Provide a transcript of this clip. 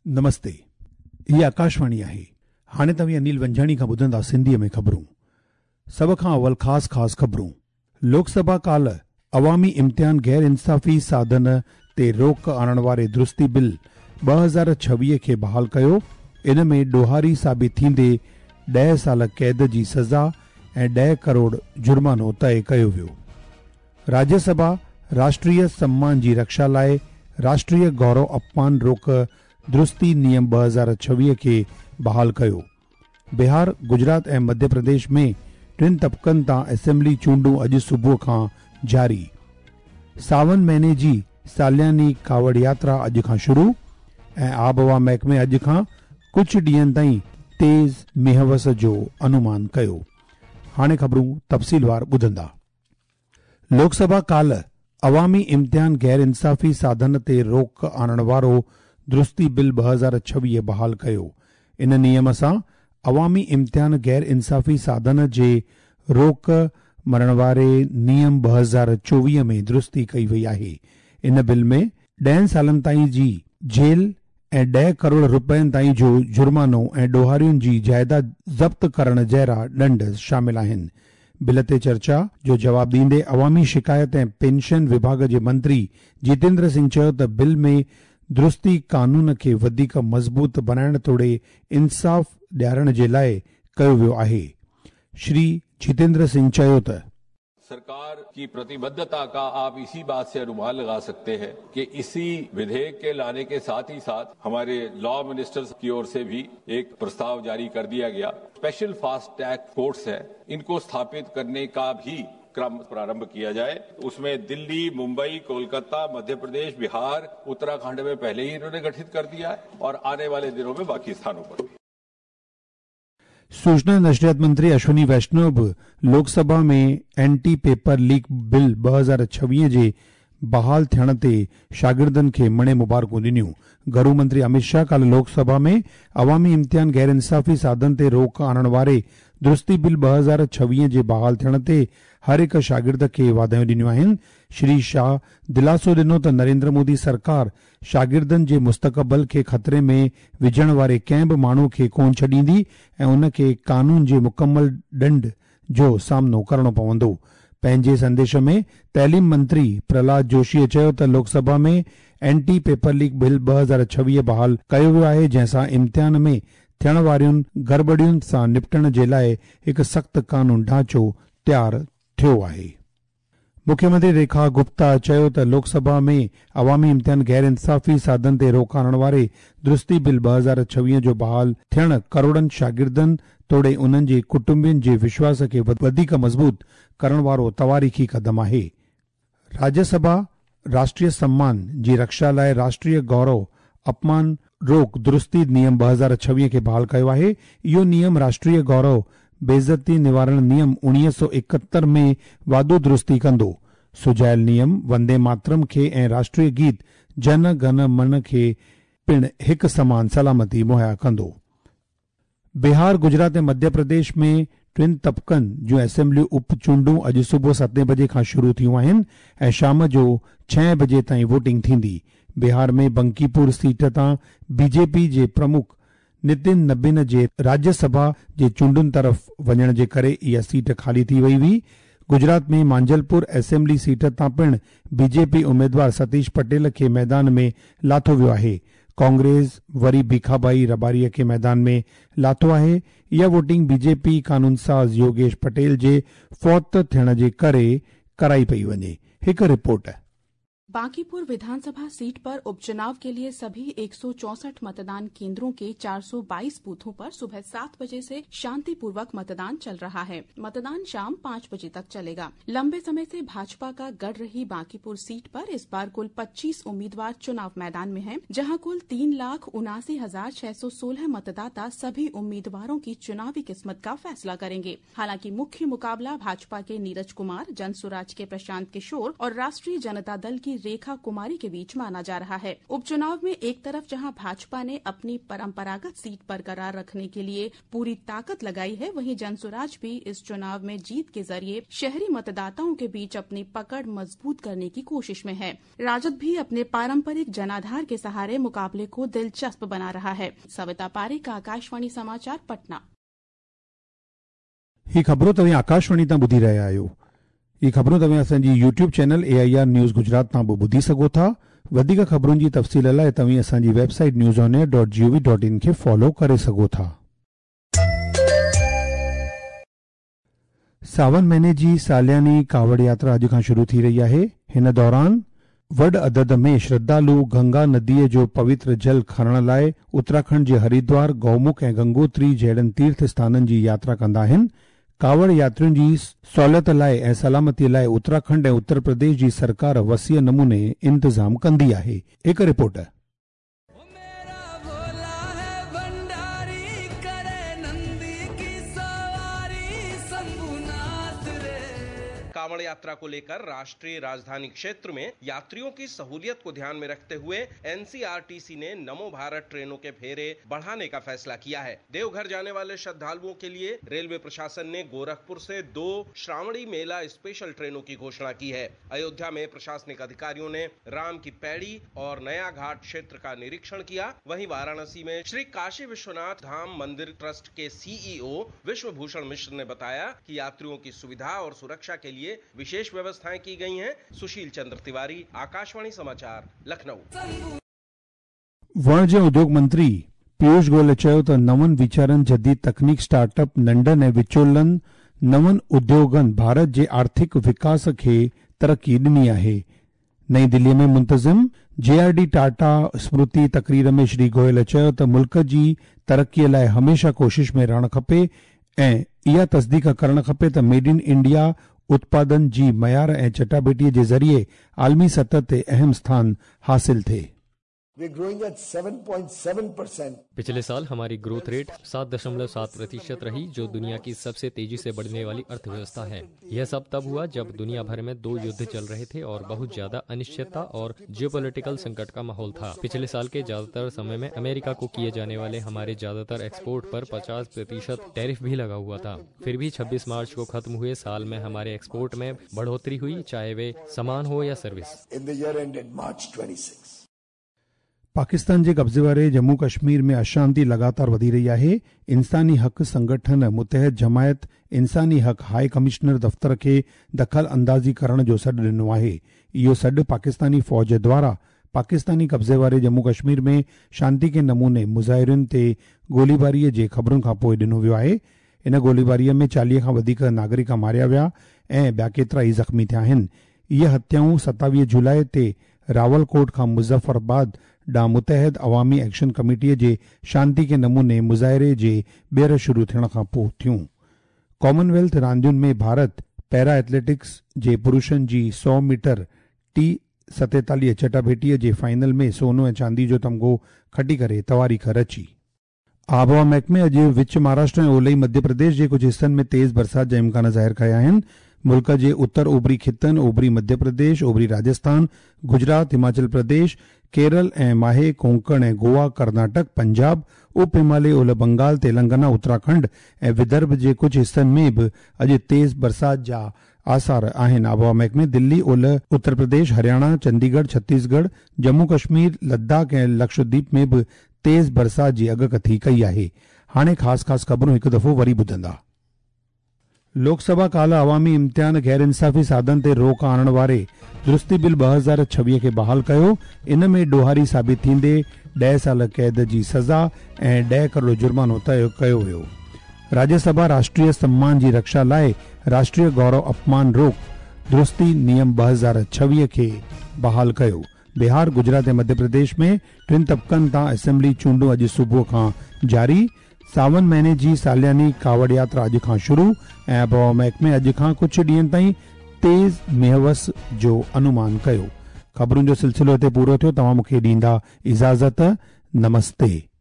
नमस्ते, ये आकाशवाणी आहे। हाणे तव्हां अनिल वंजाणी खां ॿुधंदा सिंधीअ में ख़बरूं। सभ खां अवल ख़ास ख़बरूं। लोकसभा काल्ह अवामी इम्तिहान गैर इंसाफ़ी साधन ते रोक आणण वारे दुरुस्ती बिल 2026 खे बहाल कयो। इन में ॾोहारी साबित थींदे 10 साल कैद जी सज़ा ऐं 10 करोड़ जुर्मानो तय कयो वियो। राज्यसभा राष्ट्रीय सम्मान जी रक्षा लाइ राष्ट्रीय गौरव अपमान रोक दुरुस्ती नियम 2026 खे बहाल कयो। बिहार, गुजरात ऐं मध्य प्रदेश में 3 तबक़नि तां असेंबली चूंडूं अॼु सुबुह खां जारी। सावन महीने जी सालियानी कावड़ यात्रा अॼु खां शुरू ऐं आबहवा महकमे अॼु खां कुझु ॾींहनि ताईं तेज़ मींहवस जो अनुमान कयो। हाणे ख़बरूं तफ़सीलवार ॿुधंदा। लोकसभा काल्ह अवामी इम्तिहान गैर इंसाफ़ी साधन ते रोक आणण वारो दुरुस्ती बिल 2026 बहाल कयो। इन नियम सां अवामी इम्तिहान गैर इंसाफ़ी साधन जे रोक मरण वारे नियम 2024 में दुरुस्ती कई वई आहे। इन बिल में 10 सालनि ताईं जी जेल ऐं 10 करोड़ रुपयनि ताईं जो जुर्मानो ऐं ॾोहारियुनि जी जाइदाद ज़ब्त करण जहिड़ा ॾंड शामिल आहिनि। बिल ते चर्चा जो जवाब ॾींदे अवामी शिकायत ऐं पेंशन विभाग जे मंत्री जितेंद्र सिंह चयो त बिल में दुरुस्ती कानून खे वधीक मज़बूत बनाइण तोड़े इंसाफ़ ॾियारण जे लाइ कयो वियो आहे। श्री जितेंद्र सिंह चयो त सरकार की प्रतिबद्धता का आप इसी बात से अनुमान लगा सकते हैं कि इसी विधेयक के लाने के साथ ही साथ हमारे लॉ मिनिस्टर्स की ओर से भी एक प्रस्ताव जारी कर दिया गया। स्पेशल फास्ट ट्रैक कोर्ट्स है, इनको स्थापित करने का भी क्रम प्रारंभ किया जाए। उसमें दिल्ली, मुंबई, कोलकाता, मध्य प्रदेश, बिहार, उत्तराखंड में पहले ही इन्होंने गठित कर दिया है और आने वाले दिनों में बाकी स्थानों पर भी। सूचना नशरियात मंत्री अश्विनी वैष्णव बि लोकसभा में एंटी पेपर लीक बिल 2026 जे बहाल थियण ते शागिर्दनि खे मणे मुबारकूं ॾिनियूं। गृह मंत्री अमित शाह कल्ह लोकसभा में अवामी इम्तिहान गैर इंसाफ़ी साधन ते रोक आणण वारे दुरुस्ती बिल 2026 जे बहाल थियण ते हर हिक शागिर्द खे वाधायूं ॾिनियूं आहिनि। श्री शाह दिलासो ॾिनो त नरेंद्र मोदी सरकार शागिर्दनि जे मुस्तक़बिल खे ख़तरे में विझण वारे कंहिं बि माण्हू खे कोन छॾींदी ऐं उन खे कानून जे मुकमल ॾंड जो सामनो करणो पवंदो। पंहिंजे संदेश में तइलीम मंत्री प्रहलाद जोशीअ चयो त लोकसभा में एंटी पेपर लीक बिल 2026 बहाल कयो वियो आहे, जंहिंसां इम्तिहान में थियण वारियुनि गड़बड़ियुनि सां निपटण जे लाइ हिकु सख़्त कानून ढांचो तयारु थियो आहे। मुख्यमंत्री रेखा गुप्ता चयो त लोकसभा में अवामी इम्तिहान गैर इंसाफ़ी साधन ते रोक आणण वारे दुरुस्ती बिल 2026 जो बहाल थियण करोड़नि शागिर्दनि तोड़े उन्हनि जे कुटुंबियुनि जे विश्वास खे वधीक मज़बूत करण वारो तवारीख़ी क़दम आहे। राज्यसभा राष्ट्रीय सम्मान जी रक्षा लाइ राष्ट्रीय गौरव अपमान रोक दुरुस्ती नियम 2026 खे बहाल कयो आहे। इहो नियम राष्ट्रीय गौरव बेइज़ती निवारण नियम 1971 में वाधो दुरुस्ती कंदो। सुझायल नियम वंदे मातरम खे ऐं राष्ट्रीय गीत जन गन मन खे पिण हिकु समान सलामती मुहैया कंदो। बिहार, गुजरात ऐं मध्य प्रदेश में 3 तबक़नि जूं असेंबली उपचूंडूं अॼु सुबुह 7 बजे खां शुरू थियूं आहिनि ऐं शाम जो 6 बजे ताईं वोटिंग थींदी। बिहार में बंकीपुर सीट तां बीजेपी जे प्रमुख नितिन नबीन जे राज्यसभा जे चूंडुनि तरफ़ वञण जे करे इहा सीट खाली थी वई हुई। गुजरात में मांजलपुर असेंबली सीट तां पिण बीजेपी उम्मीदवार सतीश पटेल खे मैदान में लाथो वियो आहे। कांग्रेस वरी भीखाबाई रबारीअ खे मैदान में लाथो आहे। इहा वोटिंग बीजेपी कानून साज़ योगेश पटेल जे फौत थियण जे करे कराई पई वञे। हिकु रिपोर्ट। बांकीपुर विधानसभा सीट पर उपचुनाव के लिए सभी 164 मतदान केंद्रों के 422 बूथों पर सुबह 7 बजे से शांतिपूर्वक मतदान चल रहा है। मतदान शाम 5 बजे तक चलेगा। लंबे समय से भाजपा का गढ़ रही बांकीपुर सीट पर इस बार कुल 25 उम्मीदवार चुनाव मैदान में हैं, जहां कुल 3,79,616 मतदाता सभी उम्मीदवारों की चुनावी किस्मत का फैसला करेंगे। हालांकि मुख्य मुकाबला भाजपा के नीरज कुमार, जनसुराज के प्रशांत किशोर और राष्ट्रीय जनता दल की रेखा कुमारी के बीच माना जा रहा है। उपचुनाव में एक तरफ जहां भाजपा ने अपनी परंपरागत सीट बरकरार रखने के लिए पूरी ताकत लगाई है, वहीं जनसुराज भी इस चुनाव में जीत के जरिए शहरी मतदाताओं के बीच अपनी पकड़ मजबूत करने की कोशिश में है। राजद भी अपने पारंपरिक जनाधार के सहारे मुकाबले को दिलचस्प बना रहा है। सविता पारेख, आकाशवाणी समाचार, पटना। ही खबरों तव्हां आकाशवाणी तां ॿुधी रहिया आहियो। ही खबरूं तव्हां असांजी YouTube channel AIR news Gujarat तां बि ॿुधी सघो था। वधीक खबरुनि जी तफ़सील लाइ तव्हां असांजी वेबसाइट newsonair.gov.in खे फॉलो करे सघो था। सावन महीने जी सालियानी कावड़ यात्रा अॼु खां शुरू थी रही आहे। हिन दौरान वॾ अदद में श्रद्धालु गंगा नदीअ जो पवित्र जल खणण लाइ उत्तराखंड जे हरिद्वार, गौमुख ऐं गंगोत्री जहिड़नि तीर्थ स्थाननि जी यात्रा कंदा आहिनि। कावड़ यात्रियुनि जी सहूलियत लाइ ऐं सलामतीअ लाइ उत्तराखंड ऐं उत्तर प्रदेश जी सरकार वसीअ नमूने इंतजाम कंदी आहे। हिक रिपोर्ट। कांवड़ यात्रा को लेकर राष्ट्रीय राजधानी क्षेत्र में यात्रियों की सहूलियत को ध्यान में रखते हुए NCRTC ने नमो भारत ट्रेनों के फेरे बढ़ाने का फैसला किया है। देवघर जाने वाले श्रद्धालुओं के लिए रेलवे प्रशासन ने गोरखपुर से 2 श्रावणी मेला स्पेशल ट्रेनों की घोषणा की है। अयोध्या में प्रशासनिक अधिकारियों ने राम की पैड़ी और नया घाट क्षेत्र का निरीक्षण किया। वहीं वाराणसी में श्री काशी विश्वनाथ धाम मंदिर ट्रस्ट के CEO विश्वभूषण मिश्र ने बताया कि यात्रियों की सुविधा और सुरक्षा के लिए विशेष व्यवस्थाएं की गई हैं। सुशील चंद्र तिवारी, आकाशवाणी समाचार, लखनऊ। वाणिज्य उद्योग मंत्री पीयूष गोयल चयो त नवनि वीचारनि, जदीद तकनीक, स्टार्टअप, नंढनि ऐं विचोलनि नवनि उद्योगनि भारत जे आर्थिक विकास खे तरक़ी ॾिनी आहे। नई दिल्लीअ में मुंतज़िम JRD टाटा स्मृति तकरीर में श्री गोयल चयो त मुल्क जी तरक़ीअ लाइ हमेशा कोशिश में रहणु खपे ऐं इहा तस्दीक करणु खपे त मेड इन इंडिया उत्पादन जी मयार ऐं चटाभेटीअ जे ज़रिए आलमी सतह ते अहम स्थान हासिल थिए। पिछले साल हमारी ग्रोथ रेट 7.7% रही, जो दुनिया की सबसे तेजी से बढ़ने वाली अर्थव्यवस्था है। यह सब तब हुआ जब दुनिया भर में 2 युद्ध चल रहे थे और बहुत ज्यादा अनिश्चितता और जियोपॉलिटिकल संकट का माहौल था। पिछले साल के ज्यादातर समय में अमेरिका को किए जाने वाले हमारे ज्यादातर एक्सपोर्ट पर 50% टैरिफ भी लगा हुआ था। फिर भी 26 मार्च को खत्म हुए साल में हमारे एक्सपोर्ट में बढ़ोतरी हुई, चाहे वे सामान हो या सर्विस। पाकिस्तान जे कब्ज़े वारे जम्मू कश्मीर में अशांति लगातार वधी रही आहे। इंसानी हक़ संगठन मुतहद जमायत इंसानी हक़ हाई कमिश्नर दफ़्तर खे दख़ल अंदाज़ी करण जो सॾु ॾिनो आहे। इहो सॾु पाकिस्तानी फ़ौज द्वारा पाकिस्तानी कब्ज़े वारे जम्मू कश्मीर में शांति के नमूने मुज़ाहिरनि ते गोलीबारीअ जे ख़बरुनि खां पोइ ॾिनो वियो आहे। इन गोलीबारीअ में 40 खां वधीक नागरिक मारिया विया ऐं ॿिया केतिरा ई ज़ख़्मी थिया आहिनि। इहे हत्याऊं 27 जुलाई ते रावलकोट खां मुज़फ़राबाद ॾांहुं मुतहद अवामी एक्शन कमेटीअ जे शांति के नमूने मुज़ाहिरे जे ॿीहर शुरू थियण खां पोइ थियूं। कॉमनवेल्थ रांदियुनि में भारत पैरा एथलेटिक्स जे पुरुषनि जी 100 मीटर T47 चटाभेटीअ जे फाइनल में सोनो ऐं चांदी जो तमिग़ो खटी करे तवारीख़ रची। आबहवा महकमे अॼु विच महाराष्ट्र ऐं ओलही मध्य प्रदेश जे कुझु हिस्सनि में तेज़ बरसात जा इम्कान ज़ाहिर कया आहिनि। मुल्क जे उत्तर ओभरी खितनि, ओभरी मध्य प्रदेश, ओभरी राजस्थान, गुजरात, हिमाचल प्रदेश, केरल ऐं माहे, कोंकण ऐं गोवा, कर्नाटक, पंजाब, उप हिमालय, ओलह बंगाल, तेलंगाना, उत्तराखंड ऐं विदर्भ जे कुझु हिस्सनि में बि अॼु तेज़ बरसात जा आसार आहिनि। आबहवा महकमे दिल्ली, ओलह उत्तर प्रदेश, हरियाणा, चंडीगढ़, छत्तीसगढ़, जम्मू कश्मीर, लद्दाख ऐं लक्षद्वीप में बि तेज़ बरसात जी अॻकथी कई आहे। हाणे ख़ासि ख़बरूं हिकु दफ़ो वरी ॿुधंदा। लोकसभा काल्ह अवामी इम्तिहान गैर इंसाफ़ी साधन ते रोक आणण वारे दुरुस्ती बिल 2026 खे बहाल कयो। इन में ॾोहारी साबित थींदे 10 साल कैद जी सज़ा ऐं 10 करोड़ जुर्मानो तय कयो वियो। राज्यसभा राष्ट्रीय सम्मान जी रक्षा लाइ राष्ट्रीय गौरव अपमान रोक दुरुस्ती नियम 2026 खे बहाल कयो। बिहार, गुजरात ऐं मध्य प्रदेश में 3 तबक़नि तां असेंबली चूंडूं अॼु सुबुह खां जारी। सावन महीने जी सालियानी कावड़ यात्रा अॼु खां शुरू ऐं आबहवा महकमे अॼु खां कुझु ॾींहनि ताईं तेज़ मेहवस जो अनुमान कयो। ख़बरुनि जो सिलसिलो हिते पूरो थियो। तव्हां मूंखे ॾींदा इजाज़त। नमस्ते।